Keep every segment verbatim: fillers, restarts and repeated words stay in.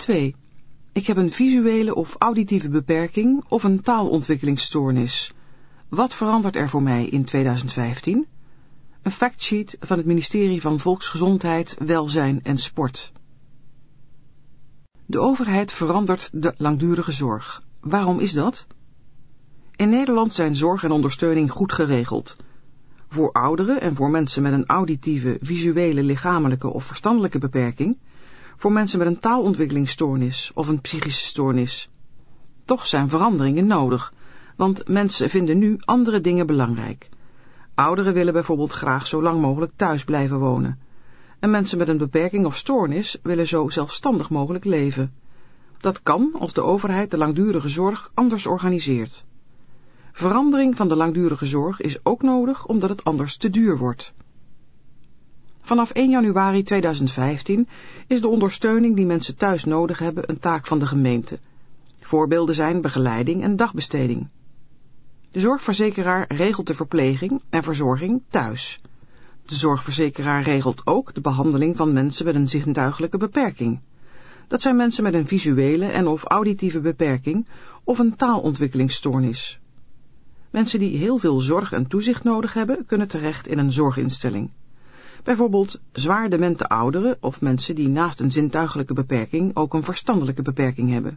twee. Ik heb een visuele of auditieve beperking of een taalontwikkelingsstoornis. Wat verandert er voor mij in tweeduizend vijftien? Een factsheet van het ministerie van Volksgezondheid, Welzijn en Sport. De overheid verandert de langdurige zorg. Waarom is dat? In Nederland zijn zorg en ondersteuning goed geregeld. Voor ouderen en voor mensen met een auditieve, visuele, lichamelijke of verstandelijke beperking, voor mensen met een taalontwikkelingsstoornis of een psychische stoornis. Toch zijn veranderingen nodig, want mensen vinden nu andere dingen belangrijk. Ouderen willen bijvoorbeeld graag zo lang mogelijk thuis blijven wonen. En mensen met een beperking of stoornis willen zo zelfstandig mogelijk leven. Dat kan als de overheid de langdurige zorg anders organiseert. Verandering van de langdurige zorg is ook nodig omdat het anders te duur wordt. Vanaf één januari tweeduizend vijftien is de ondersteuning die mensen thuis nodig hebben een taak van de gemeente. Voorbeelden zijn begeleiding en dagbesteding. De zorgverzekeraar regelt de verpleging en verzorging thuis. De zorgverzekeraar regelt ook de behandeling van mensen met een zintuigelijke beperking. Dat zijn mensen met een visuele en of auditieve beperking of een taalontwikkelingsstoornis. Mensen die heel veel zorg en toezicht nodig hebben, kunnen terecht in een zorginstelling. Bijvoorbeeld zwaar demente ouderen of mensen die naast een zintuigelijke beperking ook een verstandelijke beperking hebben.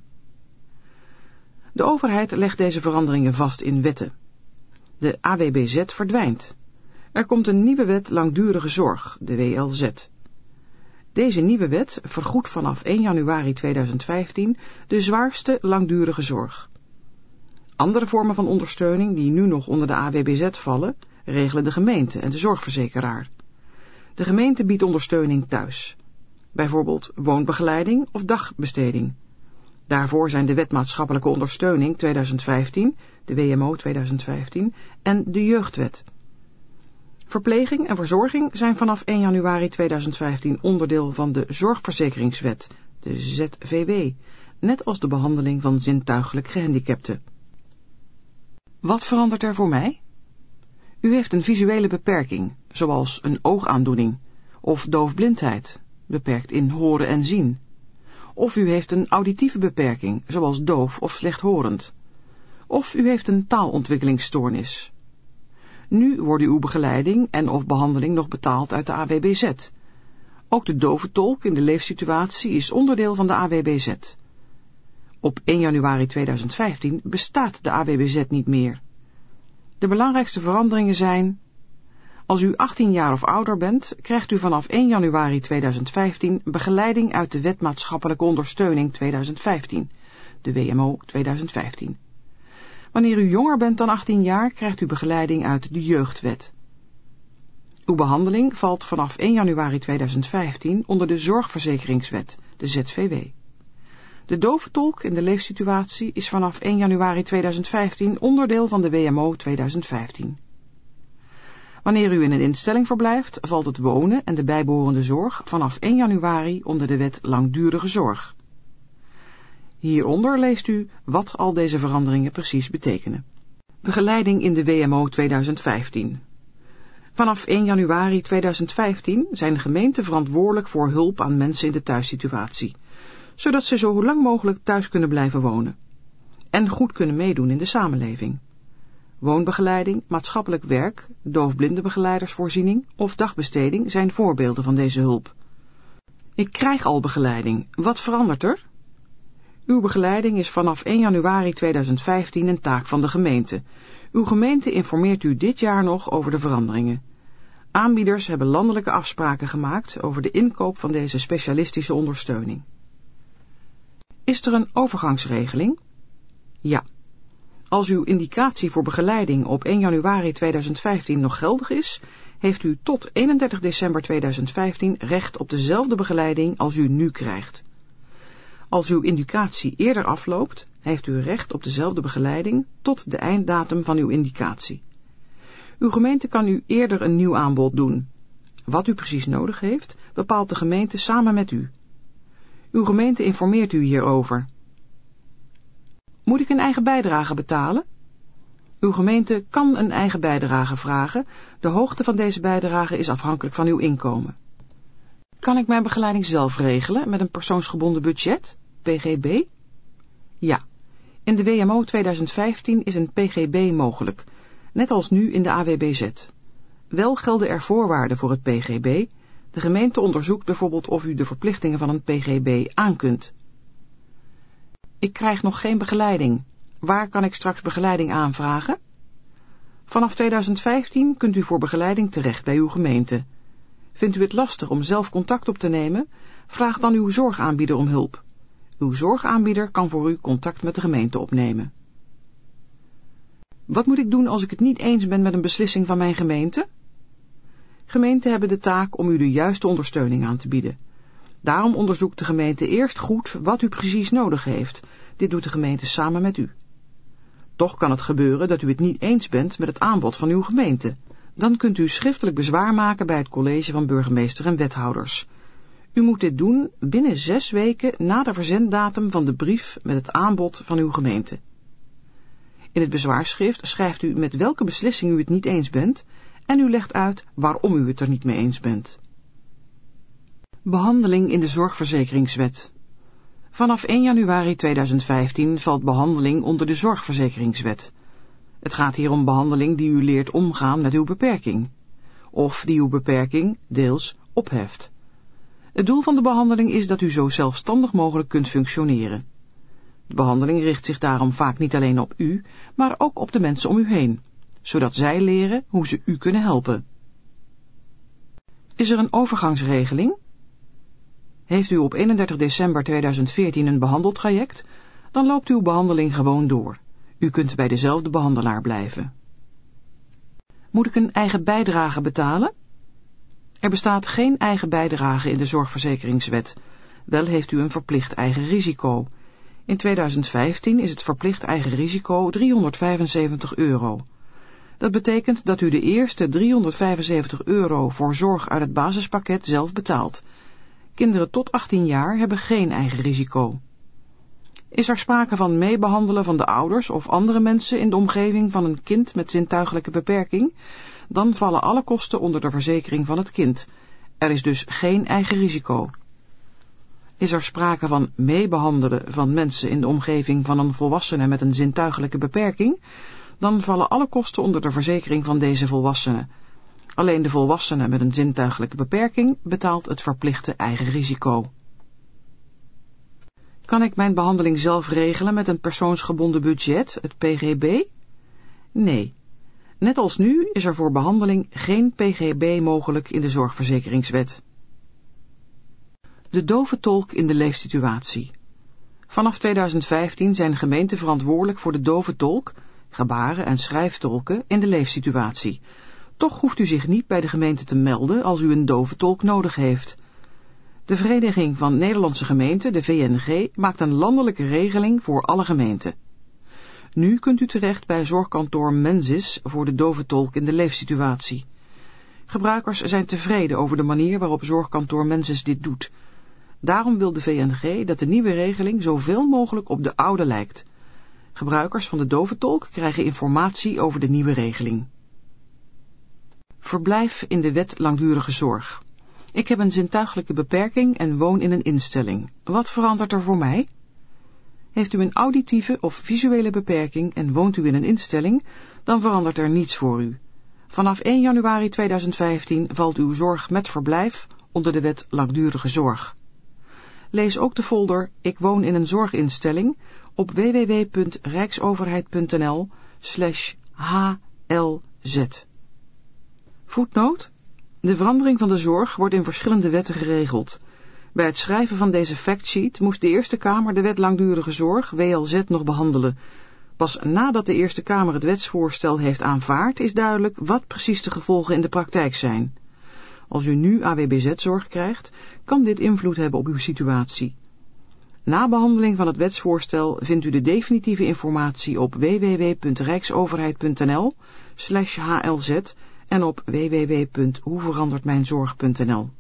De overheid legt deze veranderingen vast in wetten. De A W B Z verdwijnt. Er komt een nieuwe wet langdurige zorg, de W L Z. Deze nieuwe wet vergoedt vanaf één januari tweeduizend vijftien de zwaarste langdurige zorg. Andere vormen van ondersteuning die nu nog onder de A W B Z vallen, regelen de gemeente en de zorgverzekeraar. De gemeente biedt ondersteuning thuis. Bijvoorbeeld woonbegeleiding of dagbesteding. Daarvoor zijn de Wet Maatschappelijke Ondersteuning tweeduizend vijftien, de W M O tweeduizend vijftien en de Jeugdwet. Verpleging en verzorging zijn vanaf één januari tweeduizend vijftien onderdeel van de Zorgverzekeringswet, de Z V W, net als de behandeling van zintuigelijk gehandicapten. Wat verandert er voor mij? U heeft een visuele beperking, zoals een oogaandoening, of doofblindheid, beperkt in horen en zien. Of u heeft een auditieve beperking, zoals doof of slechthorend. Of u heeft een taalontwikkelingsstoornis. Nu worden uw begeleiding en of behandeling nog betaald uit de A W B Z. Ook de doventolk in de leefsituatie is onderdeel van de A W B Z. Op één januari tweeduizend vijftien bestaat de A W B Z niet meer. De belangrijkste veranderingen zijn: als u achttien jaar of ouder bent, krijgt u vanaf één januari tweeduizend vijftien begeleiding uit de Wet Maatschappelijke Ondersteuning tweeduizend vijftien, de W M O tweeduizend vijftien. Wanneer u jonger bent dan achttien jaar, krijgt u begeleiding uit de Jeugdwet. Uw behandeling valt vanaf één januari tweeduizend vijftien onder de Zorgverzekeringswet, de Z V W. De doventolk in de leefsituatie is vanaf één januari tweeduizend vijftien onderdeel van de W M O tweeduizend vijftien. Wanneer u in een instelling verblijft, valt het wonen en de bijbehorende zorg vanaf één januari onder de wet langdurige zorg. Hieronder leest u wat al deze veranderingen precies betekenen. Begeleiding in de W M O tweeduizend vijftien. Vanaf één januari tweeduizend vijftien zijn gemeenten verantwoordelijk voor hulp aan mensen in de thuissituatie, zodat ze zo lang mogelijk thuis kunnen blijven wonen en goed kunnen meedoen in de samenleving. Woonbegeleiding, maatschappelijk werk, doofblindenbegeleidersvoorziening of dagbesteding zijn voorbeelden van deze hulp. Ik krijg al begeleiding. Wat verandert er? Uw begeleiding is vanaf één januari tweeduizend vijftien een taak van de gemeente. Uw gemeente informeert u dit jaar nog over de veranderingen. Aanbieders hebben landelijke afspraken gemaakt over de inkoop van deze specialistische ondersteuning. Is er een overgangsregeling? Ja. Als uw indicatie voor begeleiding op één januari tweeduizend vijftien nog geldig is, heeft u tot eenendertig december tweeduizend vijftien recht op dezelfde begeleiding als u nu krijgt. Als uw indicatie eerder afloopt, heeft u recht op dezelfde begeleiding tot de einddatum van uw indicatie. Uw gemeente kan u eerder een nieuw aanbod doen. Wat u precies nodig heeft, bepaalt de gemeente samen met u. Uw gemeente informeert u hierover. Moet ik een eigen bijdrage betalen? Uw gemeente kan een eigen bijdrage vragen. De hoogte van deze bijdrage is afhankelijk van uw inkomen. Kan ik mijn begeleiding zelf regelen met een persoonsgebonden budget? P G B? Ja, in de W M O tweeduizend vijftien is een P G B mogelijk, net als nu in de A W B Z. Wel gelden er voorwaarden voor het P G B. De gemeente onderzoekt bijvoorbeeld of u de verplichtingen van een P G B aan kunt. Ik krijg nog geen begeleiding. Waar kan ik straks begeleiding aanvragen? Vanaf tweeduizend vijftien kunt u voor begeleiding terecht bij uw gemeente. Vindt u het lastig om zelf contact op te nemen? Vraag dan uw zorgaanbieder om hulp. Uw zorgaanbieder kan voor u contact met de gemeente opnemen. Wat moet ik doen als ik het niet eens ben met een beslissing van mijn gemeente? Gemeenten hebben de taak om u de juiste ondersteuning aan te bieden. Daarom onderzoekt de gemeente eerst goed wat u precies nodig heeft. Dit doet de gemeente samen met u. Toch kan het gebeuren dat u het niet eens bent met het aanbod van uw gemeente. Dan kunt u schriftelijk bezwaar maken bij het college van burgemeester en wethouders. U moet dit doen binnen zes weken na de verzenddatum van de brief met het aanbod van uw gemeente. In het bezwaarschrift schrijft u met welke beslissing u het niet eens bent en u legt uit waarom u het er niet mee eens bent. Behandeling in de zorgverzekeringswet. Vanaf één januari tweeduizend vijftien valt behandeling onder de zorgverzekeringswet. Het gaat hier om behandeling die u leert omgaan met uw beperking, of die uw beperking deels opheft. Het doel van de behandeling is dat u zo zelfstandig mogelijk kunt functioneren. De behandeling richt zich daarom vaak niet alleen op u, maar ook op de mensen om u heen, zodat zij leren hoe ze u kunnen helpen. Is er een overgangsregeling? Heeft u op eenendertig december tweeduizend veertien een behandeltraject, dan loopt uw behandeling gewoon door. U kunt bij dezelfde behandelaar blijven. Moet ik een eigen bijdrage betalen? Er bestaat geen eigen bijdrage in de zorgverzekeringswet. Wel heeft u een verplicht eigen risico. In tweeduizend vijftien is het verplicht eigen risico driehonderdvijfenzeventig euro. Dat betekent dat u de eerste driehonderdvijfenzeventig euro voor zorg uit het basispakket zelf betaalt. Kinderen tot achttien jaar hebben geen eigen risico. Is er sprake van meebehandelen van de ouders of andere mensen in de omgeving van een kind met zintuigelijke beperking, dan vallen alle kosten onder de verzekering van het kind. Er is dus geen eigen risico. Is er sprake van meebehandelen van mensen in de omgeving van een volwassene met een zintuigelijke beperking, dan vallen alle kosten onder de verzekering van deze volwassene. Alleen de volwassene met een zintuigelijke beperking betaalt het verplichte eigen risico. Kan ik mijn behandeling zelf regelen met een persoonsgebonden budget, het P G B? Nee. Net als nu is er voor behandeling geen P G B mogelijk in de zorgverzekeringswet. De dove tolk in de leefsituatie. Vanaf tweeduizend vijftien zijn gemeenten verantwoordelijk voor de dove tolk, gebaren- en schrijftolken in de leefsituatie. Toch hoeft u zich niet bij de gemeente te melden als u een dove tolk nodig heeft. De Vereniging van Nederlandse Gemeenten, de V N G, maakt een landelijke regeling voor alle gemeenten. Nu kunt u terecht bij zorgkantoor Mensis voor de dove tolk in de leefsituatie. Gebruikers zijn tevreden over de manier waarop zorgkantoor Mensis dit doet. Daarom wil de V N G dat de nieuwe regeling zoveel mogelijk op de oude lijkt. Gebruikers van de dove tolk krijgen informatie over de nieuwe regeling. Verblijf in de wet langdurige zorg. Ik heb een zintuiglijke beperking en woon in een instelling. Wat verandert er voor mij? Heeft u een auditieve of visuele beperking en woont u in een instelling, dan verandert er niets voor u. Vanaf één januari tweeduizend vijftien valt uw zorg met verblijf onder de wet langdurige zorg. Lees ook de folder Ik woon in een zorginstelling op w w w punt rijksoverheid punt n l slash h l z. Voetnoot. De verandering van de zorg wordt in verschillende wetten geregeld. Bij het schrijven van deze factsheet moest de Eerste Kamer de wet langdurige zorg, W L Z, nog behandelen. Pas nadat de Eerste Kamer het wetsvoorstel heeft aanvaard, is duidelijk wat precies de gevolgen in de praktijk zijn. Als u nu A W B Z-zorg krijgt, kan dit invloed hebben op uw situatie. Na behandeling van het wetsvoorstel vindt u de definitieve informatie op w w w punt rijksoverheid punt n l slash h l z en op w w w punt hoe verandert mijn zorg punt n l.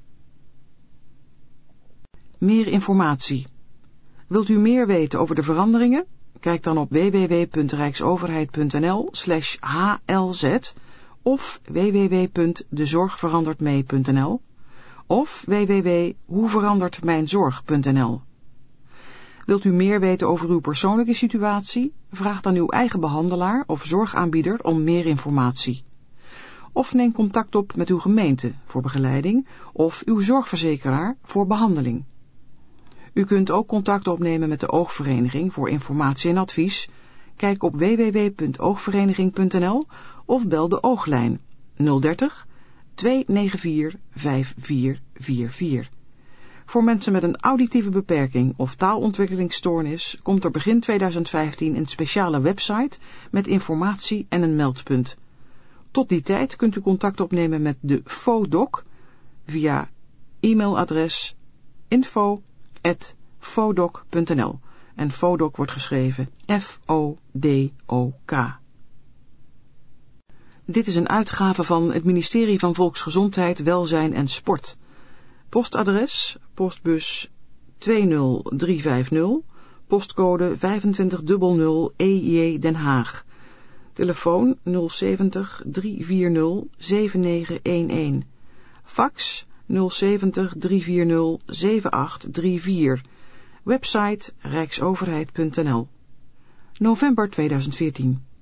Meer informatie. Wilt u meer weten over de veranderingen? Kijk dan op w w w punt rijksoverheid punt n l slash h l z of w w w punt de zorg verandert mee punt n l of w w w punt hoe verandert mijn zorg punt n l. Wilt u meer weten over uw persoonlijke situatie? Vraag dan uw eigen behandelaar of zorgaanbieder om meer informatie. Of neem contact op met uw gemeente voor begeleiding of uw zorgverzekeraar voor behandeling. U kunt ook contact opnemen met de Oogvereniging voor informatie en advies. Kijk op w w w punt oogvereniging punt n l of bel de Ooglijn nul dertig, twee negen vier, vijf vier vier vier. Voor mensen met een auditieve beperking of taalontwikkelingsstoornis komt er begin tweeduizend vijftien een speciale website met informatie en een meldpunt. Tot die tijd kunt u contact opnemen met de FODOC via e-mailadres info at fodoc punt n l en FODOC wordt geschreven F O D O K. Dit is een uitgave van het ministerie van Volksgezondheid, Welzijn en Sport. Postadres, postbus twee nul drie vijf nul, postcode vijfentwintig nul nul E J Den Haag. Telefoon nul zeventig, drie vier nul, zeven negen een een. Fax nul zeventig, drie vier nul, zeven acht drie vier. Website rijksoverheid punt n l. November tweeduizend veertien.